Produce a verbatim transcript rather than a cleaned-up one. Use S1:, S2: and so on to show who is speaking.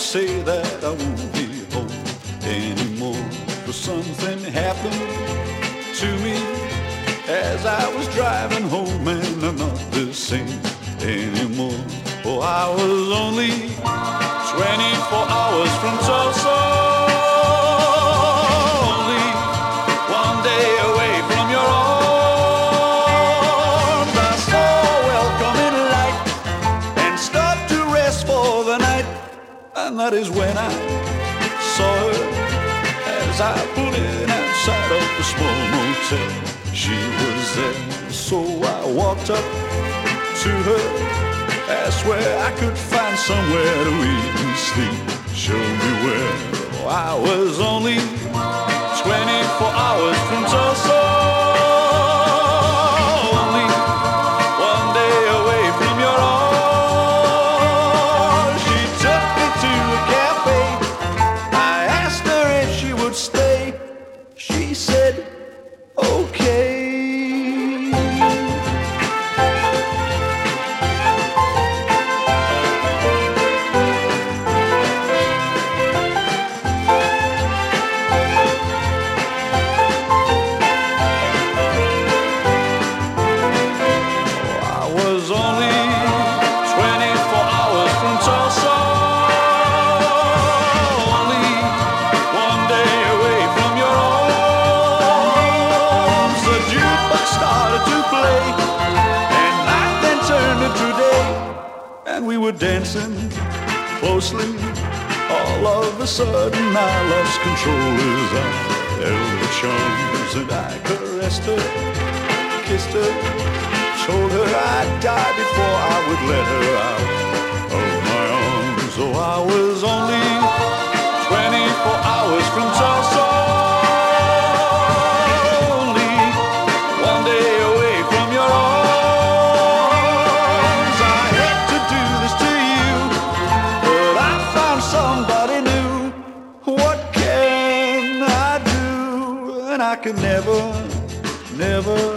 S1: say that I won't be home anymore, 'cause something happened to me as I was driving home, and I'm not the same anymore. Oh, I was only twenty-four hours from Tulsa, only one day away from your arms. I saw a welcoming light and stopped to rest for the night, and that is when I saw her as I pulled in outside of the small motel. She was there, so I walked up to her, asked where I could find somewhere to eat and sleep. Show me where. Oh, I was only twenty-four hours from Tulsa, only one day away from your arms. She took me to a cafe. I asked her if she would stay. She said, okay. We were dancing closely. All of a sudden I lost control as I held her charms, and I caressed her, kissed her, told her I'd die before I would let her out of my arms. Oh, I was only twenty-four hours from Tulsa, only one day away from your arms. Somebody new. What can I do? And I could never, never